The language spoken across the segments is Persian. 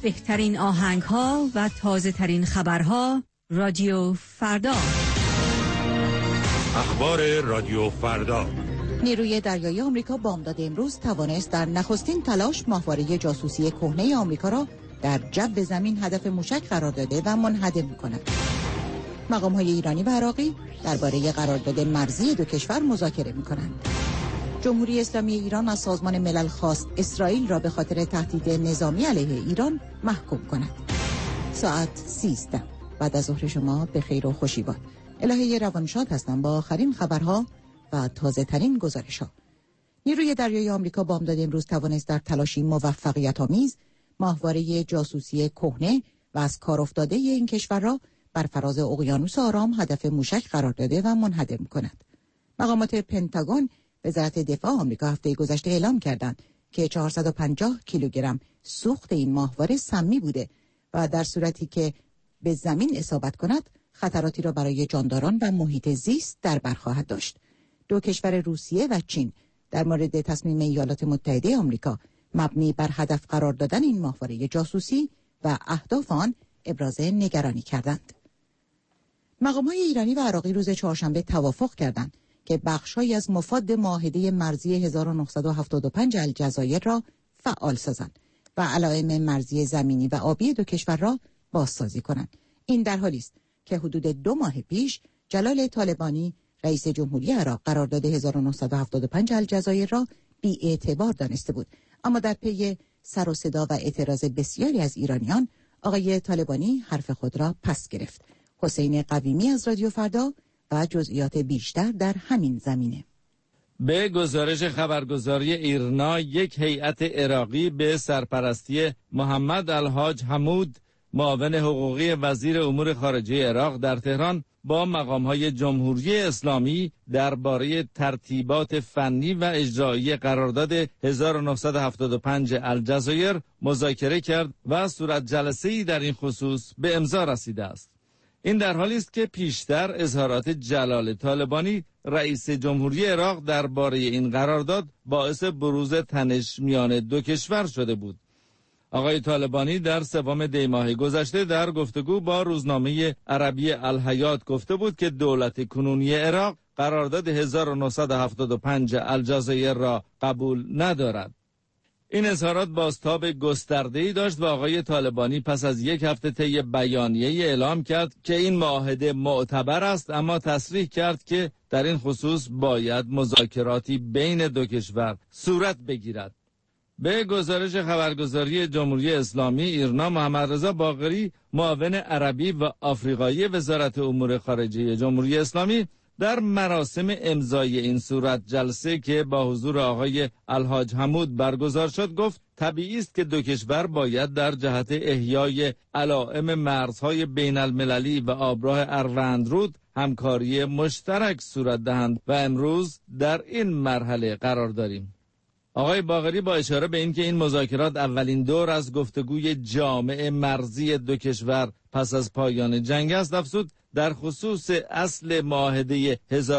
بهترین آهنگ‌ها و تازه‌ترین خبرها. رادیو فردا. اخبار رادیو فردا. نیروی دریایی آمریکا بامداد امروز توانست در نخستین تلاش ماهواره جاسوسی کهنه آمریکا را در جو زمین هدف موشک قرار داده و منهدم کند. مقام‌های ایرانی و عراقی درباره قرارداد مرزی دو کشور مذاکره می‌کنند. جمهوری اسلامی ایران از سازمان ملل خواست اسرائیل را به خاطر تهدید نظامی علیه ایران محکوم کند. ساعت 13 بعد از ظهر شما به خیر و خوشی باد. الهه روانشاد هستم با آخرین خبرها و تازه ترین گزارش ها. نیروی دریایی آمریکا بامداد امروز توانست در تلاشی موفقیت آمیز ماهواره جاسوسی کهنه و از کار افتاده این کشور را بر فراز اقیانوس آرام هدف موشک قرار داده و منهدم کند. مقامات پنتاگون وزارت دفاع آمریکا هفته گذشته اعلام کردند که 450 کیلوگرم سوخت این ماهواره سمی بوده و در صورتی که به زمین اصابت کند خطراتی را برای جانداران و محیط زیست در بر خواهد داشت. دو کشور روسیه و چین در مورد تصمیم ایالات متحده آمریکا مبنی بر هدف قرار دادن این ماهواره جاسوسی و اهداف آن ابراز نگرانی کردند. مقامات ایرانی و عراقی روز چهارشنبه توافق کردند که بخش‌هایی از مفاد معاهده مرزی 1975 الجزایر را فعال سازند و علائم مرزی زمینی و آبی دو کشور را بازسازی کنند. این در حالی است که حدود 2 ماه پیش جلال طالبانی رئیس جمهوری عراق قرارداد 1975 الجزایر را بی‌اعتبار دانسته بود، اما در پی سر و صدا و اعتراض بسیاری از ایرانیان آقای طالبانی حرف خود را پس گرفت. حسین قویمی از رادیو فردا و جزئیات بیشتر در همین زمینه. به گزارش خبرگزاری ایرنا، یک هیئت عراقی به سرپرستی محمد الحاج حمود، معاون حقوقی وزیر امور خارجه عراق در تهران، با مقام‌های جمهوری اسلامی درباره ترتیبات فنی و اجرایی قرارداد 1975 الجزایر مذاکره کرد و صورت جلسه‌ای در این خصوص به امضا رسیده است. این در حالی است که پیشتر اظهارات جلال طالبانی رئیس جمهوری عراق درباره این قرارداد باعث بروز تنش میان دو کشور شده بود. آقای طالبانی در 3 دی ماه گذشته در گفتگو با روزنامه عربی الحیات گفته بود که دولت کنونی عراق قرارداد 1975 الجزایر را قبول ندارد. این اظهارات بازتاب گسترده‌ای داشت و آقای طالبانی پس از 1 هفته طی بیانیه‌ای اعلام کرد که این معاهده معتبر است، اما تصریح کرد که در این خصوص باید مذاکراتی بین دو کشور صورت بگیرد. به گزارش خبرگزاری جمهوری اسلامی ایرنا، محمد رضا باقری، معاون عربی و آفریقایی وزارت امور خارجه جمهوری اسلامی، در مراسم امضای این صورت جلسه که با حضور آقای الحاج حمود برگزار شد گفت طبیعی است که دو کشور باید در جهت احیای علائم مرزهای بین المللی و آبراه اروندرود همکاری مشترک صورت دهند و امروز در این مرحله قرار داریم. آقای باقری با اشاره به اینکه این مذاکرات اولین دور از گفتگوی جامع مرزی دو کشور پس از پایان جنگ است، افزود در خصوص اصل معاهده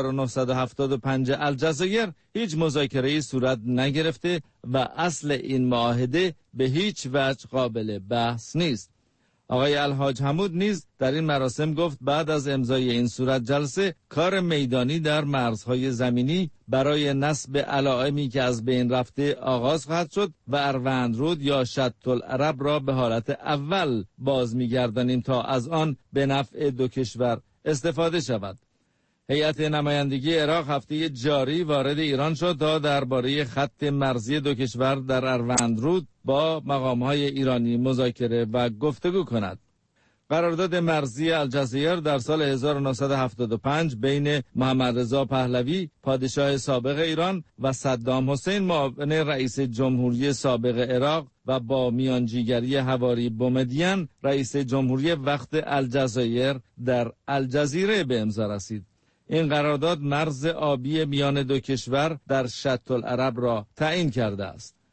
1975 الجزایر هیچ مذاکره‌ای صورت نگرفته و اصل این معاهده به هیچ وجه قابل بحث نیست. آقای الحاج حمود نیز در این مراسم گفت بعد از امضای این صورت جلسه کار میدانی در مرزهای زمینی برای نصب علائمی که از بین رفته آغاز خواهد شد و اروندرود یا شط العرب را به حالت اول باز می‌گردانیم تا از آن به نفع دو کشور استفاده شود. هیئت نمایندگی عراق هفته جاری وارد ایران شد تا درباره خط مرزی دو کشور در اروندرود با مقام‌های ایرانی مذاکره و گفتگو کند. قرارداد مرزی الجزایر در سال 1975 بین محمد رضا پهلوی، پادشاه سابق ایران، و صدام حسین، معاون رئیس جمهوری سابق عراق، و با میانجیگری حواری بومدین، رئیس جمهوری وقت الجزایر، در الجزیره به امضا رسید. این قرارداد مرز آبی میان دو کشور در شط العرب را تعیین کرده است.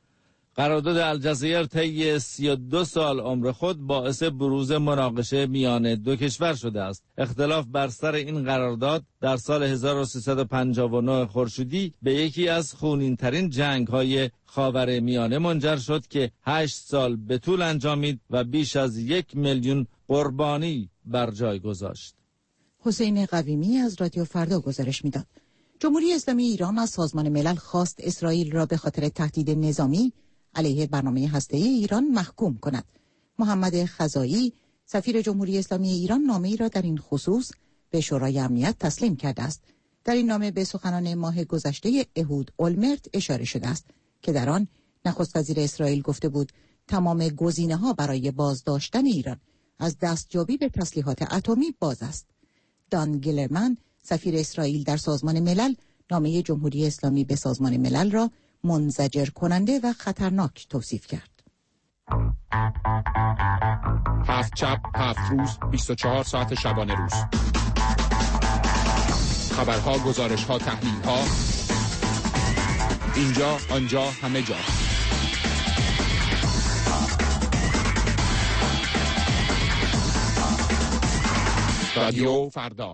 قرارداد الجزایر طی 32 سال عمر خود باعث بروز مناقشه میان دو کشور شده است. اختلاف بر سر این قرارداد در سال 1359 خورشیدی به یکی از خونین‌ترین جنگ‌های خاورمیانه منجر شد که 8 سال به طول انجامید و بیش از 1 میلیون قربانی بر جای گذاشت. حسین قویمی از رادیو فردا گزارش میداد. جمهوری اسلامی ایران از سازمان ملل خواست اسرائیل را به خاطر تهدید نظامی علیه برنامه هسته‌ای ایران محکوم کند. محمد خزایی سفیر جمهوری اسلامی ایران نامه‌ای را در این خصوص به شورای امنیت تسلیم کرده است. در این نامه به سخنان ماه گذشته اهود اولمرت اشاره شده است که در آن نخست وزیر اسرائیل گفته بود تمام گزینه‌ها برای بازداشتن ایران از دستیابی به تسلیحات اتمی باز است. دان گیلرمن سفیر اسرائیل در سازمان ملل نامه جمهوری اسلامی به سازمان ملل را منزجر کننده و خطرناک توصیف کرد. 7 شب 7 روز 24 ساعت شبانه روز. خبرها، گزارش‌ها، تحلیل‌ها، اینجا آنجا همه جا. رادیو فردا.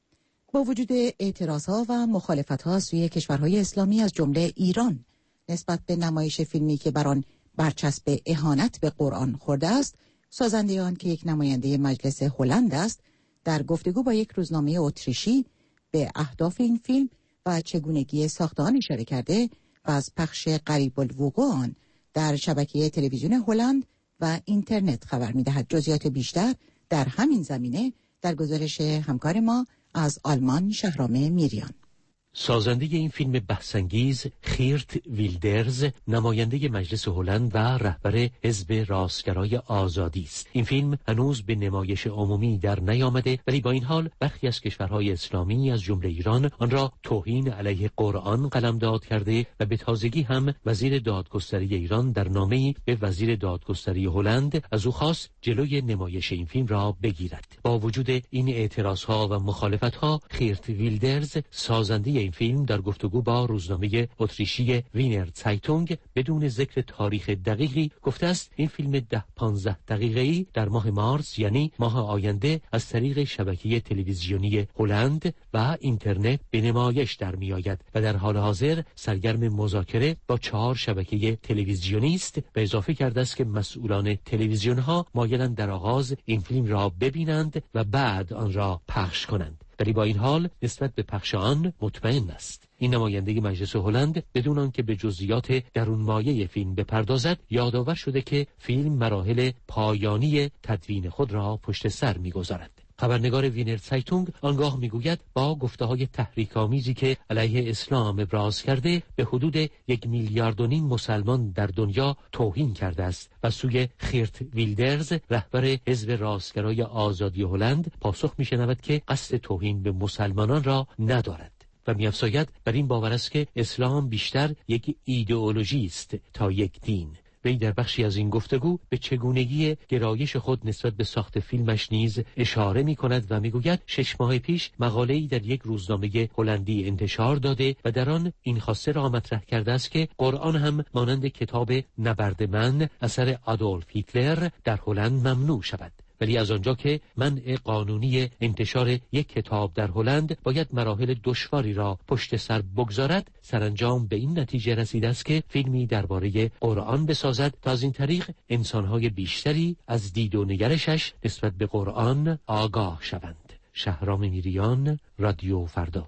با وجود اعتراضها و مخالفت‌ها از سوی کشورهای اسلامی از جمله ایران نسبت به نمایش فیلمی که بر آن برچسب اهانت به قرآن خورده است، سازنده آن که یک نماینده مجلس هلند است، در گفتگو با یک روزنامه اتریشی به اهداف این فیلم و چگونگی ساخت آن اشاره کرده و از پخش قریب الوقوع آن در شبکه تلویزیون هلند و اینترنت خبر می‌دهد. جزئیات بیشتر در همین زمینه در گزارش همکار ما از آلمان شهرام میریان. سازنده این فیلم بحث‌انگیز خیرت ویلدرز نماینده مجلس هلند و رهبر حزب راستگرای آزادی است. این فیلم هنوز به نمایش عمومی در نیامده، ولی با این حال برخی از کشورهای اسلامی از جمله ایران آن را توهین علیه قرآن قلمداد کرده و به تازگی هم وزیر دادگستری ایران در نامه‌ای به وزیر دادگستری هلند از او خواست جلوی نمایش این فیلم را بگیرد. با وجود این اعتراضها و مخالفتها، خیرت ویلدرز سازنده این فیلم در گفتگو با روزنامه اتریشی وینر زایتونگ بدون ذکر تاریخ دقیقی گفته است این فیلم 10-15 دقیقه‌ای در ماه مارس یعنی ماه آینده از طریق شبکه تلویزیونی هلند و اینترنت به نمایش در می‌آید و در حال حاضر سرگرم مذاکره با 4 شبکه تلویزیونی است. به اضافه کرده است که مسئولان تلویزیون‌ها مایلند در آغاز این فیلم را ببینند و بعد آن را پخش کنند، ولی با این حال نسبت به پخش آن مطمئن است. این نماینده مجلس هلند بدون آنکه به جزئیات درونمایه فیلم بپردازد یادآور شده که فیلم مراحل پایانی تدوین خود را پشت سر می‌گذارد. خبرنگار وینر زایتونگ آنگاه میگوید با گفته‌های تحریک‌آمیزی که علیه اسلام ابراز کرده به حدود 1.5 میلیارد مسلمان در دنیا توهین کرده است و سوی خیرت ویلدرز رهبر حزب راستگرای آزادی هلند پاسخ می‌شنود که قصد توهین به مسلمانان را ندارد و می‌افزاید بر این باور است که اسلام بیشتر یک ایدئولوژی است تا یک دین. وی در بخشی از این گفتگو به چگونگی گرایش خود نسبت به ساخت فیلمش نیز اشاره می کند و می گوید 6 ماه پیش مقاله‌ای در یک روزنامه هلندی انتشار داده و در آن این خواسته را مطرح کرده است که قرآن هم مانند کتاب نبرد من اثر آدولف هیتلر در هلند ممنوع شود. ولی از آنجا که منع قانونی انتشار یک کتاب در هلند باید مراحل دشواری را پشت سر بگذارد، سرانجام به این نتیجه رسیده است که فیلمی درباره قرآن بسازد تا از این طریق انسان‌های بیشتری از دید و نگرشش نسبت به قرآن آگاه شوند. شهرام میریان، رادیو فردا.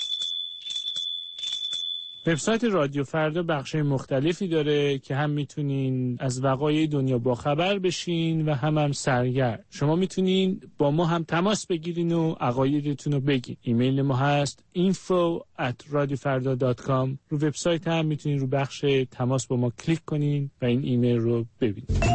وبسایت رادیو فردا بخش‌های مختلفی داره که هم میتونین از وقایع دنیا باخبر بشین و هم سرگرم. شما میتونین با ما هم تماس بگیرین و عقایدتون رو بگین. ایمیل ما هست info@radiofarda.com. رو وبسایت هم میتونین رو بخش تماس با ما کلیک کنین و این ایمیل رو ببینید.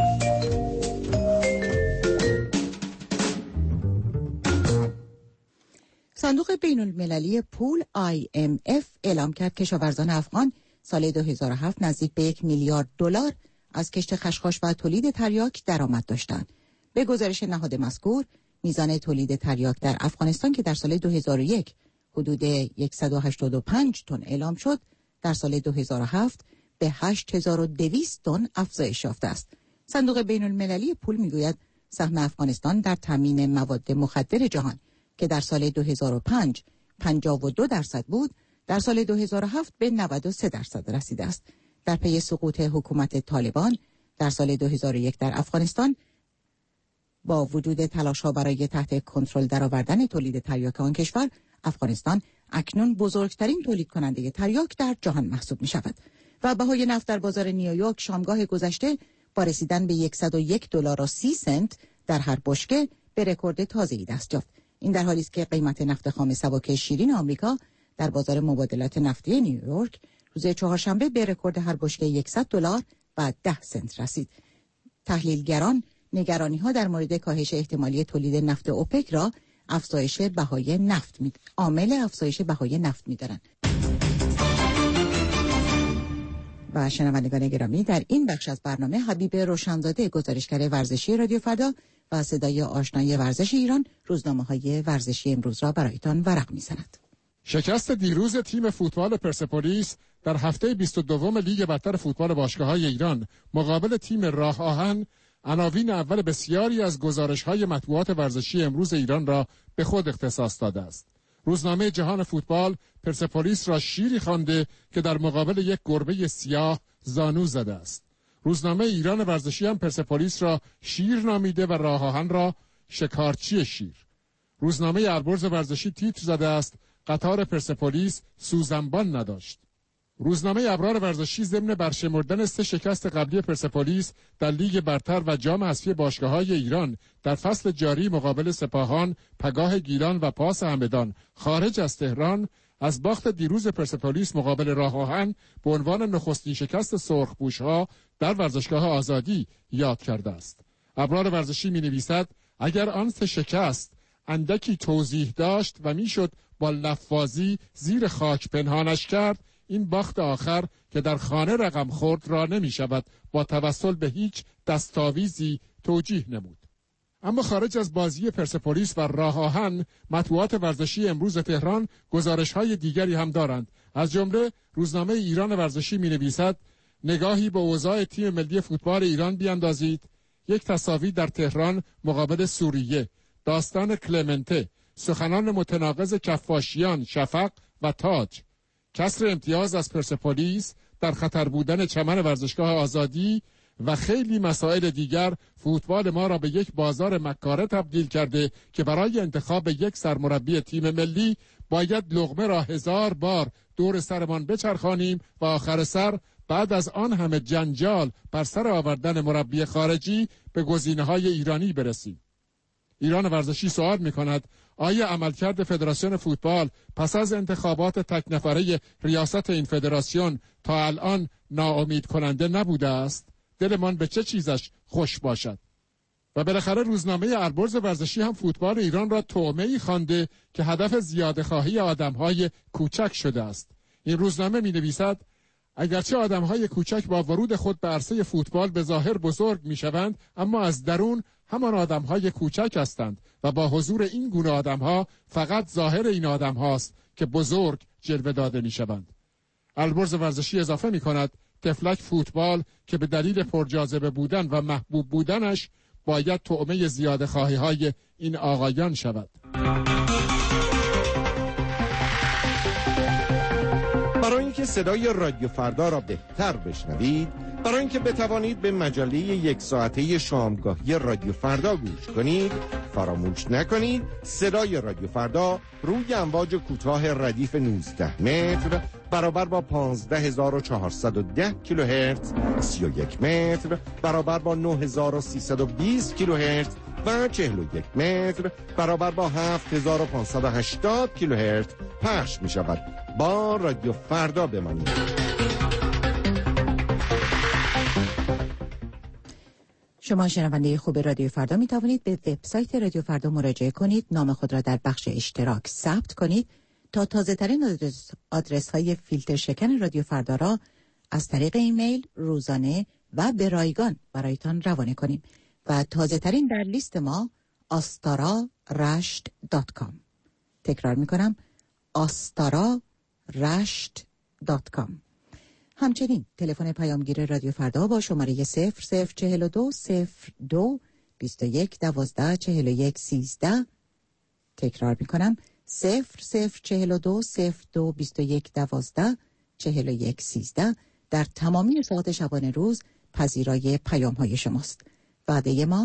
صندوق بین المللی پول IMF اعلام کرد کشاورزان افغان سال 2007 نزدیک به 1 میلیارد دلار از کشت خشخاش و تولید تریاک درآمد داشتند. به گزارش نهاد مذکور، میزان تولید تریاک در افغانستان که در سال 2001 حدود 185 تن اعلام شد، در سال 2007 به 8200 تن افزایش یافته است. صندوق بین المللی پول میگوید سهم افغانستان در تامین مواد مخدر جهان که در سال 2005 52% بود، در سال 2007 به 93% رسیده است. در پی سقوط حکومت طالبان در سال 2001 در افغانستان، با وجود تلاش‌ها برای تحت کنترل درآوردن تولید تریاک آن کشور، افغانستان اکنون بزرگترین تولید کننده تریاک در جهان محسوب می شود و بهای نفت در بازار نیویورک شامگاه گذشته با رسیدن به $101.30 در هر بشکه به رکورد تازه‌ای دست یافت. این در حالی است که قیمت نفت خام سبک شیرین آمریکا در بازار مبادلات نفتی نیویورک روز چهارشنبه به رکورد هر بشکه $100.10 رسید. تحلیلگران نگرانی‌ها در مورد کاهش احتمالی تولید نفت اوپک را عامل افزایش بهای نفت می‌دانند. و شنوندگان گرامی، در این بخش از برنامه حبیب روشنزاده، گزارشگر ورزشی رادیو فردا و صدای آشنای ورزش ایران، روزنامه‌های ورزشی امروز را برایتان ورق می‌زند. شکست دیروز تیم فوتبال پرسپولیس در هفته 22 لیگ برتر فوتبال باشگاه‌های ایران مقابل تیم راه آهن عناوین اول بسیاری از گزارش‌های مطبوعات ورزشی امروز ایران را به خود اختصاص داده است. روزنامه جهان فوتبال پرسپولیس را شیری خوانده که در مقابل یک گربه سیاه زانو زده است. روزنامه ایران ورزشی هم پرسپولیس را شیر نامیده و راه آهن را شکارچی شیر. روزنامه البرز ورزشی تیتر زده است: قطار پرسپولیس سوزنبان نداشت. روزنامه ابرار ورزشی ضمن برشمردن 3 شکست قبلی پرسپولیس در لیگ برتر و جام حذفی باشگاه‌های ایران در فصل جاری مقابل سپاهان، پگاه گیلان و پاس همدان خارج از تهران، از باخت دیروز پرسپولیس مقابل راه آهن به عنوان نخستین شکست سرخپوش‌ها در ورزشگاه آزادی یاد کرده است. ابرار ورزشی می‌نویسد: اگر آن 3 شکست اندکی توضیح داشت و میشد با لفاظی زیر خاک پنهانش کرد، این باخت آخر که در خانه رقم خورد را نمی شود با توسل به هیچ دستاویزی توجیه نمود. اما خارج از بازی پرسپولیس و راه آهن، مطبوعات ورزشی امروز تهران گزارش‌های دیگری هم دارند. از جمله روزنامه ایران ورزشی می‌نویسد: نگاهی به اوضاع تیم ملی فوتبال ایران بیاندازید. یک تساوی در تهران مقابل سوریه، داستان کلمنته، سخنان متناقض کفاشیان، شفق و تاج، کسر امتیاز از پرسپولیس، در خطر بودن چمن ورزشگاه آزادی و خیلی مسائل دیگر فوتبال ما را به یک بازار مکاره تبدیل کرده که برای انتخاب یک سرمربی تیم ملی باید لقمه را 1000 بار دور سرمان بچرخانیم و آخر سر بعد از آن همه جنجال بر سر آوردن مربی خارجی به گزینه‌های ایرانی برسیم. ایران ورزشی سوال می‌کند: آیا عملکرد فدراسیون فوتبال پس از انتخابات تک نفره ریاست این فدراسیون تا الان ناامید کننده نبوده است؟ دلمان به چه چیزش خوش باشد؟ و بالاخره روزنامه البرز ورزشی هم فوتبال ایران را طعمه‌ای خوانده که هدف زیاده‌خواهی آدم‌های کوچک شده است. این روزنامه می‌نویسد: اگرچه آدم‌های کوچک با ورود خود به عرصه فوتبال به ظاهر بزرگ می‌شوند، اما از درون همان آدم‌های کوچک هستند و با حضور این گونه آدم‌ها فقط ظاهر این آدم‌هاست که بزرگ جلوه داده می‌شوند. البرز ورزشی اضافه می‌کند: تفلک فوتبال که به دلیل پرجاذبه بودن و محبوب بودنش باید طعمه زیاده‌خواهی‌های این آقایان شود. برای اینکه صدای رادیو فردا را بهتر بشنوید، برای اینکه بتوانید به مجله 1 ساعته شامگاهی رادیو فردا گوش کنید، فراموش نکنید صدای رادیو فردا روی امواج کوتاه ردیف 19 متر برابر با 15410 کیلوهرتز، 31 متر برابر با 9320 کیلوهرتز و 41 متر برابر با 7580 کیلوهرتز پخش می شود. با رادیو فردا بمانید. شما شنونده خوب رادیو فردا می توانید به وبسایت رادیو فردا مراجعه کنید، نام خود را در بخش اشتراک ثبت کنید تا تازه ترین آدرس های فیلتر شکن رادیو فردا را از طریق ایمیل روزانه و به رایگان برایتان روانه کنیم و تازه ترین در لیست ما astararasht.com. تکرار می کنم astararasht.com. همچنین تلفن پیامگیر رادیو فردا با شماره 0042 02 21 12 41 13. تکرار میکنم 0042 02 21 12 41 13. در تمامی ساعات شبانه روز پذیرای پیام های شماست. وعده ما